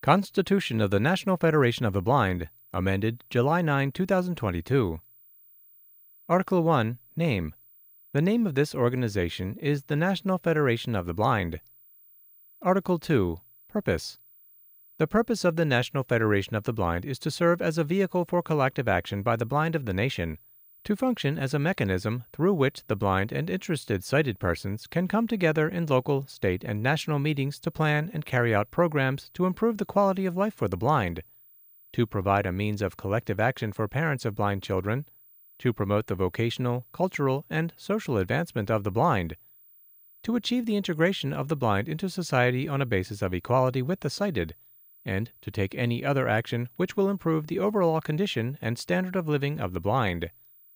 Constitution of the National Federation of the Blind, amended July 9, 2022. Article 1. Name. The name of this organization is the National Federation of the Blind. Article 2. Purpose. The purpose of the National Federation of the Blind is to serve as a vehicle for collective action by the blind of the nation, to function as a mechanism through which the blind and interested sighted persons can come together in local, state, and national meetings to plan and carry out programs to improve the quality of life for the blind, to provide a means of collective action for parents of blind children, to promote the vocational, cultural, and social advancement of the blind, to achieve the integration of the blind into society on a basis of equality with the sighted, and to take any other action which will improve the overall condition and standard of living of the blind.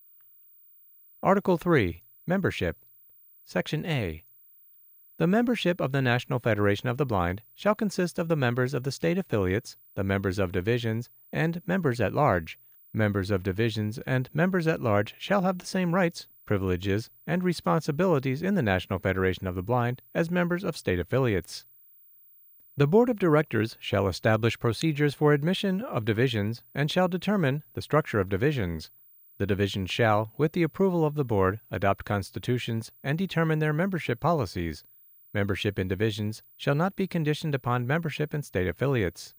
Article 3. Membership. Section A. The membership of the National Federation of the Blind shall consist of the members of the state affiliates, the members of divisions, and members at large. Members of divisions and members at large shall have the same rights, privileges, and responsibilities in the National Federation of the Blind as members of state affiliates. The Board of Directors shall establish procedures for admission of divisions and shall determine the structure of divisions. The divisions shall, with the approval of the Board, adopt constitutions and determine their membership policies. Membership in divisions shall not be conditioned upon membership in state affiliates.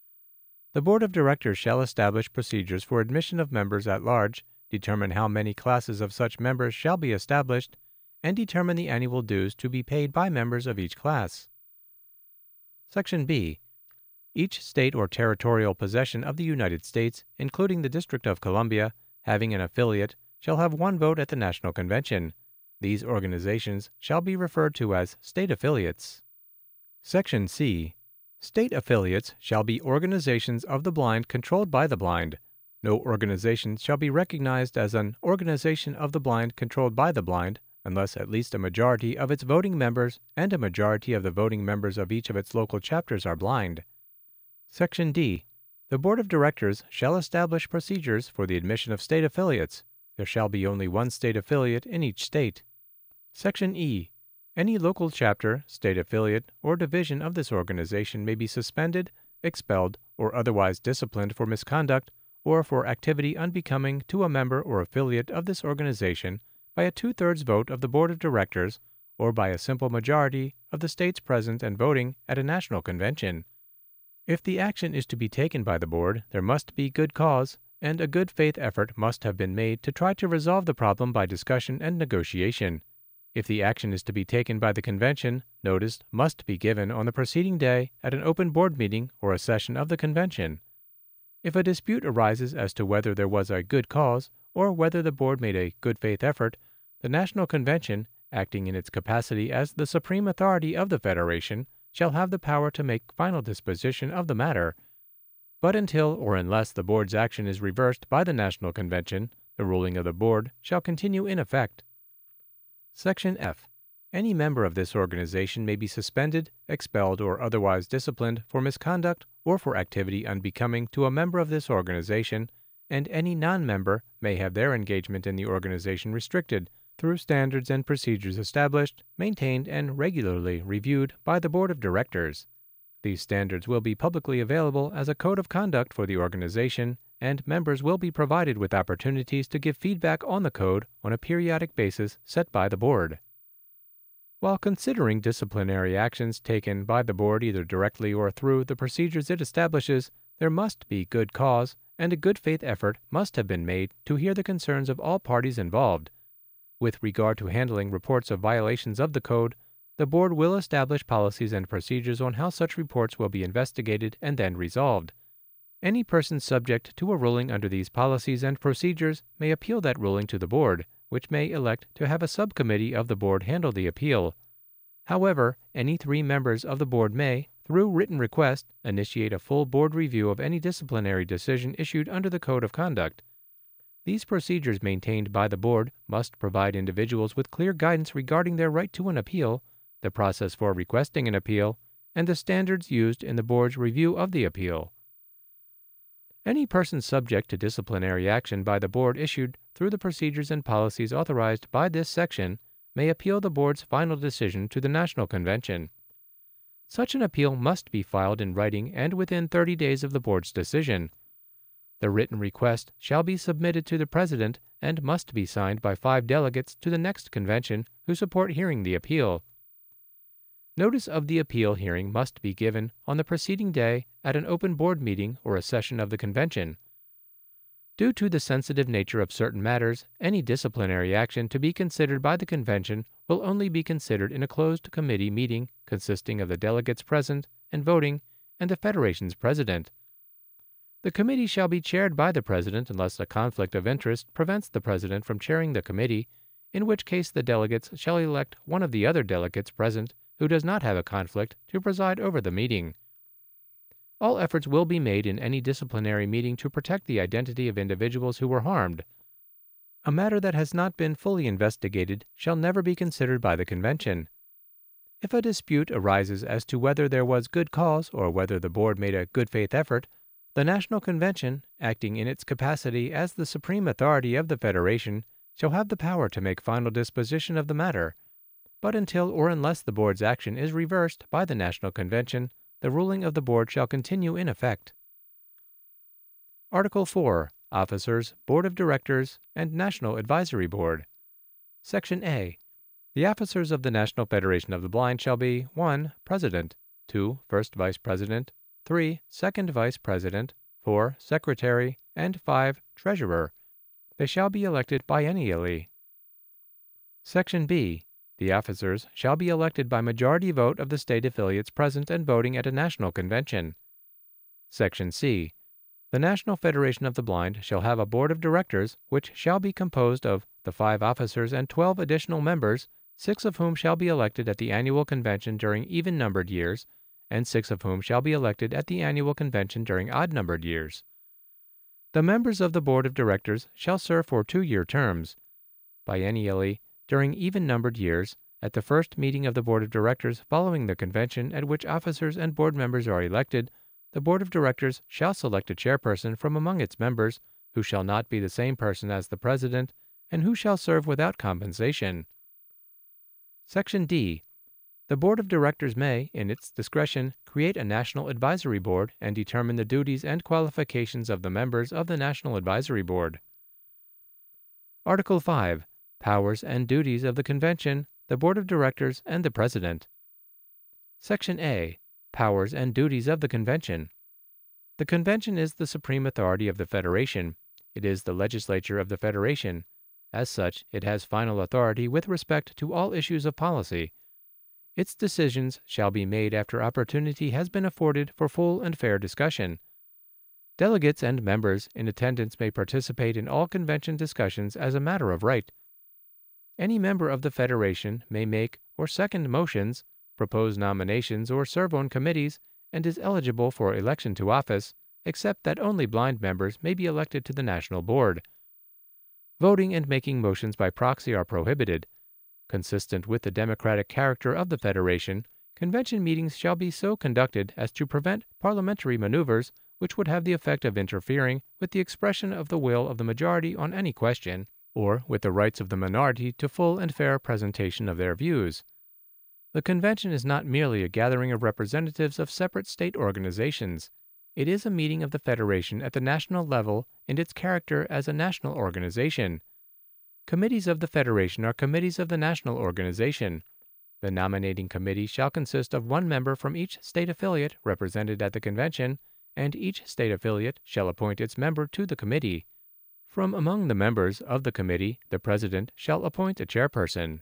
The Board of Directors shall establish procedures for admission of members at large, determine how many classes of such members shall be established, and determine the annual dues to be paid by members of each class. Section B. Each state or territorial possession of the United States, including the District of Columbia, having an affiliate, shall have one vote at the National Convention. These organizations shall be referred to as state affiliates. Section C. State affiliates shall be organizations of the blind controlled by the blind. No organization shall be recognized as an organization of the blind controlled by the blind unless at least a majority of its voting members and a majority of the voting members of each of its local chapters are blind. Section D. The Board of Directors shall establish procedures for the admission of state affiliates. There shall be only one state affiliate in each state. Section E. Any local chapter, state affiliate, or division of this organization may be suspended, expelled, or otherwise disciplined for misconduct or for activity unbecoming to a member or affiliate of this organization by a 2/3 vote of the Board of Directors or by a simple majority of the states present and voting at a national convention. If the action is to be taken by the Board, there must be good cause, and a good faith effort must have been made to try to resolve the problem by discussion and negotiation. If the action is to be taken by the convention, notice must be given on the preceding day at an open board meeting or a session of the convention. If a dispute arises as to whether there was a good cause or whether the board made a good faith effort, the National Convention, acting in its capacity as the supreme authority of the Federation, shall have the power to make final disposition of the matter. But until or unless the board's action is reversed by the National Convention, the ruling of the board shall continue in effect. Section F. Any member of this organization may be suspended, expelled, or otherwise disciplined for misconduct or for activity unbecoming to a member of this organization, and any non-member may have their engagement in the organization restricted through standards and procedures established, maintained, and regularly reviewed by the Board of Directors. These standards will be publicly available as a code of conduct for the organization, and members will be provided with opportunities to give feedback on the code on a periodic basis set by the Board. While considering disciplinary actions taken by the Board either directly or through the procedures it establishes, there must be good cause, and a good faith effort must have been made to hear the concerns of all parties involved. With regard to handling reports of violations of the code, the Board will establish policies and procedures on how such reports will be investigated and then resolved. Any person subject to a ruling under these policies and procedures may appeal that ruling to the Board, which may elect to have a subcommittee of the Board handle the appeal. However, any 3 members of the Board may, through written request, initiate a full Board review of any disciplinary decision issued under the Code of Conduct. These procedures maintained by the Board must provide individuals with clear guidance regarding their right to an appeal, the process for requesting an appeal, and the standards used in the Board's review of the appeal. Any person subject to disciplinary action by the Board issued through the procedures and policies authorized by this section may appeal the Board's final decision to the National Convention. Such an appeal must be filed in writing and within 30 days of the board's decision. The written request shall be submitted to the President and must be signed by 5 delegates to the next convention who support hearing the appeal. Notice of the appeal hearing must be given on the preceding day at an open board meeting or a session of the convention. Due to the sensitive nature of certain matters, any disciplinary action to be considered by the convention will only be considered in a closed committee meeting consisting of the delegates present and voting and the Federation's president. The committee shall be chaired by the president unless a conflict of interest prevents the president from chairing the committee, in which case the delegates shall elect one of the other delegates present who does not have a conflict to preside over the meeting. All efforts will be made in any disciplinary meeting to protect the identity of individuals who were harmed. A matter that has not been fully investigated shall never be considered by the convention. If a dispute arises as to whether there was good cause or whether the board made a good faith effort, the National Convention, acting in its capacity as the supreme authority of the Federation, shall have the power to make final disposition of the matter. But until or unless the board's action is reversed by the National Convention, the ruling of the board shall continue in effect. Article 4. Officers, Board of Directors, and National Advisory Board. Section A. The officers of the National Federation of the Blind shall be 1. President, 2. First Vice President, 3. Second Vice President, 4. Secretary, and 5. Treasurer. They shall be elected biennially. Section B. The officers shall be elected by majority vote of the state affiliates present and voting at a national convention. Section C. The National Federation of the Blind shall have a board of directors, which shall be composed of the 5 officers and 12 additional members, 6 of whom shall be elected at the annual convention during even-numbered years, and 6 of whom shall be elected at the annual convention during odd-numbered years. The members of the board of directors shall serve for 2-year terms. Biennially, during even-numbered years, at the first meeting of the board of directors following the convention at which officers and board members are elected, the board of directors shall select a chairperson from among its members, who shall not be the same person as the president, and who shall serve without compensation. Section D. The board of directors may, in its discretion, create a national advisory board and determine the duties and qualifications of the members of the National Advisory Board. Article 5. Powers and duties of the convention, the board of directors, and the president. Section A. Powers and duties of the convention. The convention is the supreme authority of the Federation. It is the legislature of the Federation. As such, it has final authority with respect to all issues of policy. Its decisions shall be made after opportunity has been afforded for full and fair discussion. Delegates and members in attendance may participate in all convention discussions as a matter of right. Any member of the Federation may make or second motions, propose nominations, or serve on committees, and is eligible for election to office, except that only blind members may be elected to the National Board. Voting and making motions by proxy are prohibited. Consistent with the democratic character of the Federation, convention meetings shall be so conducted as to prevent parliamentary maneuvers which would have the effect of interfering with the expression of the will of the majority on any question, or with the rights of the minority to full and fair presentation of their views. The convention is not merely a gathering of representatives of separate state organizations. It is a meeting of the Federation at the national level in its character as a national organization. Committees of the Federation are committees of the national organization. The nominating committee shall consist of 1 member from each state affiliate represented at the convention, and each state affiliate shall appoint its member to the committee. From among the members of the committee, the president shall appoint a chairperson.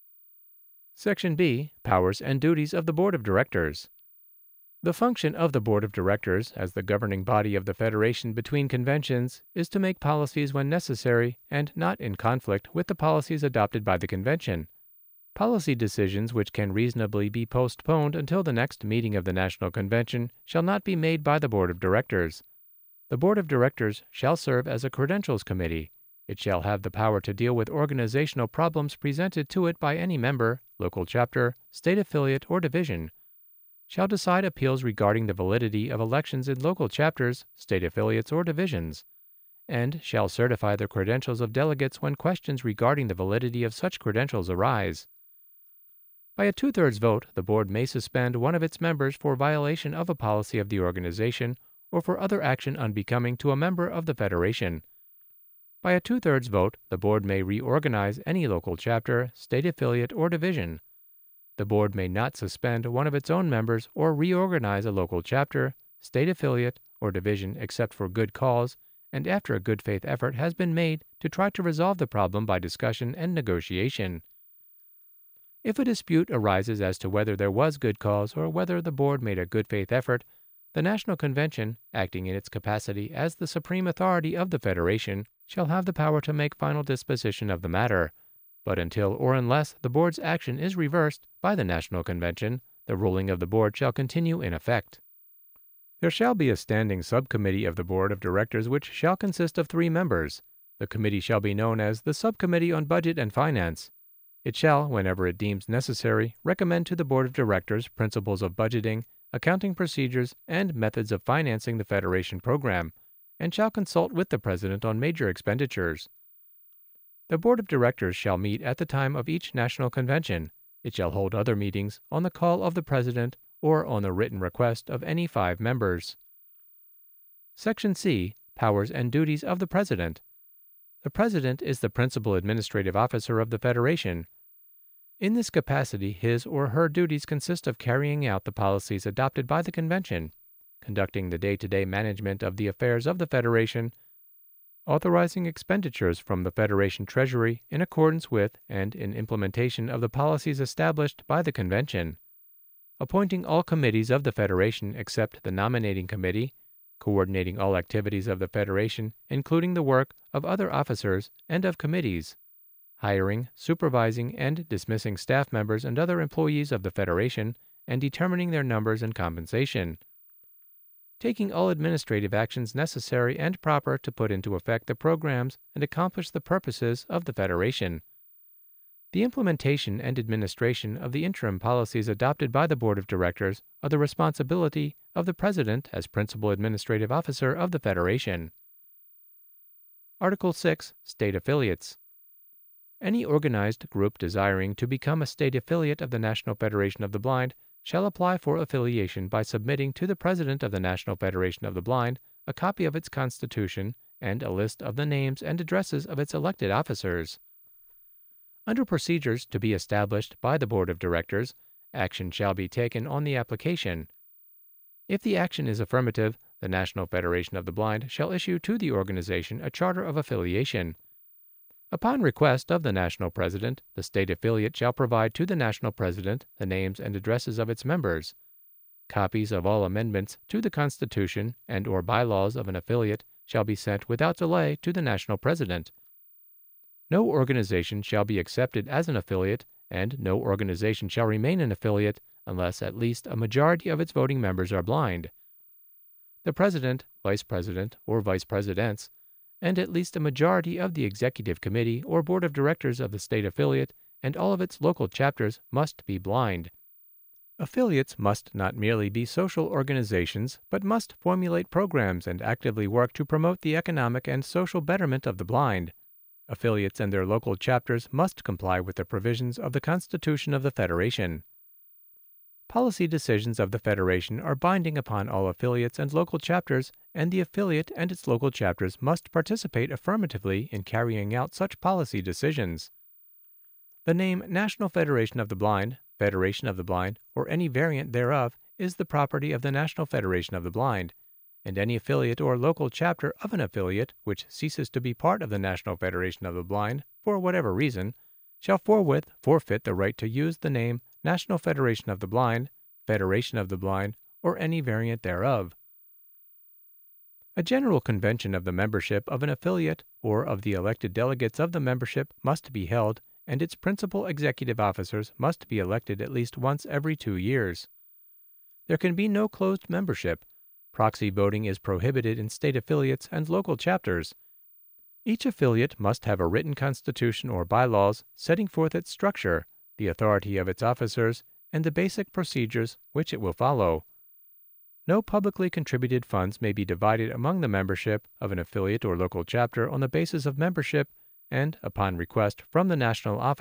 Section B. Powers and duties of the Board of Directors. The function of the Board of Directors, as the governing body of the Federation between conventions, is to make policies when necessary and not in conflict with the policies adopted by the convention. Policy decisions which can reasonably be postponed until the next meeting of the National Convention shall not be made by the Board of Directors. The Board of Directors shall serve as a credentials committee. It shall have the power to deal with organizational problems presented to it by any member, local chapter, state affiliate, or division. Shall decide appeals regarding the validity of elections in local chapters, state affiliates, or divisions, and shall certify the credentials of delegates when questions regarding the validity of such credentials arise. By a two-thirds vote, the board may suspend one of its members for violation of a policy of the organization or for other action unbecoming to a member of the Federation. By a two-thirds vote, the board may reorganize any local chapter, state affiliate, or division. The board may not suspend one of its own members or reorganize a local chapter, state affiliate, or division except for good cause and after a good faith effort has been made to try to resolve the problem by discussion and negotiation. If a dispute arises as to whether there was good cause or whether the board made a good faith effort, the National Convention, acting in its capacity as the supreme authority of the Federation, shall have the power to make final disposition of the matter. But until or unless the board's action is reversed by the National Convention, the ruling of the board shall continue in effect. There shall be a standing subcommittee of the Board of Directors which shall consist of 3 members. The committee shall be known as the Subcommittee on Budget and Finance. It shall, whenever it deems necessary, recommend to the Board of Directors principles of budgeting, accounting procedures, and methods of financing the Federation program, and shall consult with the President on major expenditures. The Board of Directors shall meet at the time of each National Convention. It shall hold other meetings on the call of the President or on the written request of any 5 members. Section C. Powers and Duties of the President. The President is the principal administrative officer of the Federation. In this capacity, his or her duties consist of carrying out the policies adopted by the Convention, conducting the day-to-day management of the affairs of the Federation, authorizing expenditures from the Federation Treasury in accordance with and in implementation of the policies established by the Convention, appointing all committees of the Federation except the Nominating Committee, coordinating all activities of the Federation, including the work of other officers and of committees, hiring, supervising, and dismissing staff members and other employees of the Federation, and determining their numbers and compensation, taking all administrative actions necessary and proper to put into effect the programs and accomplish the purposes of the Federation. The implementation and administration of the interim policies adopted by the Board of Directors are the responsibility of the President as principal administrative officer of the Federation. Article 6. State Affiliates. Any organized group desiring to become a state affiliate of the National Federation of the Blind shall apply for affiliation by submitting to the President of the National Federation of the Blind a copy of its constitution and a list of the names and addresses of its elected officers. Under procedures to be established by the Board of Directors, action shall be taken on the application. If the action is affirmative, the National Federation of the Blind shall issue to the organization a charter of affiliation. Upon request of the National President, the state affiliate shall provide to the National President the names and addresses of its members. Copies of all amendments to the Constitution and or bylaws of an affiliate shall be sent without delay to the National President. No organization shall be accepted as an affiliate, and no organization shall remain an affiliate unless at least a majority of its voting members are blind. The President, Vice President, or Vice Presidents, and at least a majority of the Executive Committee or Board of Directors of the state affiliate and all of its local chapters must be blind. Affiliates must not merely be social organizations, but must formulate programs and actively work to promote the economic and social betterment of the blind. Affiliates and their local chapters must comply with the provisions of the Constitution of the Federation. Policy decisions of the Federation are binding upon all affiliates and local chapters, and the affiliate and its local chapters must participate affirmatively in carrying out such policy decisions. The name National Federation of the Blind, Federation of the Blind, or any variant thereof is the property of the National Federation of the Blind, and any affiliate or local chapter of an affiliate which ceases to be part of the National Federation of the Blind for whatever reason shall forthwith forfeit the right to use the name National Federation of the Blind, Federation of the Blind, or any variant thereof. A general convention of the membership of an affiliate or of the elected delegates of the membership must be held, and its principal executive officers must be elected at least once every 2 years. There can be no closed membership. Proxy voting is prohibited in state affiliates and local chapters. Each affiliate must have a written constitution or bylaws setting forth its structure, the authority of its officers, and the basic procedures which it will follow. No publicly contributed funds may be divided among the membership of an affiliate or local chapter on the basis of membership, and, upon request from the national office,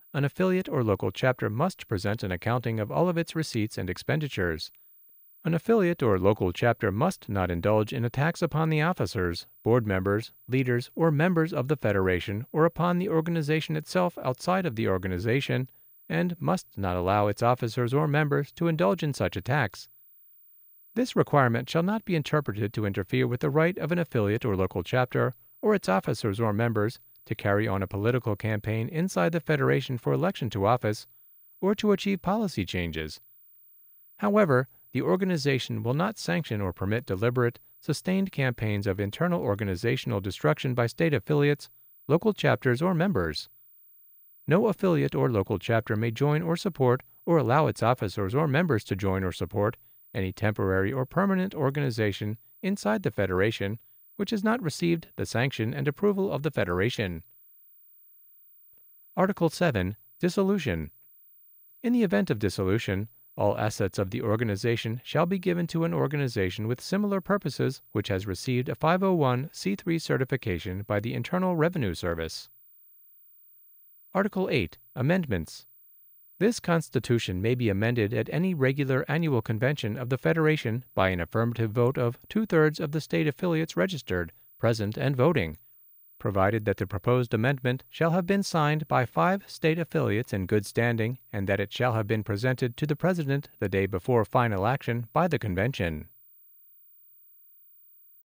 an affiliate or local chapter must present an accounting of all of its receipts and expenditures. An affiliate or local chapter must not indulge in attacks upon the officers, board members, leaders, or members of the federation or upon the organization itself outside of the organization, and must not allow its officers or members to indulge in such attacks. This requirement shall not be interpreted to interfere with the right of an affiliate or local chapter, or its officers or members, to carry on a political campaign inside the federation for election to office, or to achieve policy changes. However, the organization will not sanction or permit deliberate, sustained campaigns of internal organizational destruction by state affiliates, local chapters, or members. No affiliate or local chapter may join or support, or allow its officers or members to join or support, any temporary or permanent organization inside the Federation which has not received the sanction and approval of the Federation. Article 7. Dissolution. In the event of dissolution, all assets of the organization shall be given to an organization with similar purposes which has received a 501(c)(3) certification by the Internal Revenue Service. Article 8. Amendments. This Constitution may be amended at any regular annual convention of the Federation by an affirmative vote of 2/3 of the state affiliates registered, present, and voting, provided that the proposed amendment shall have been signed by 5 state affiliates in good standing and that it shall have been presented to the President the day before final action by the convention.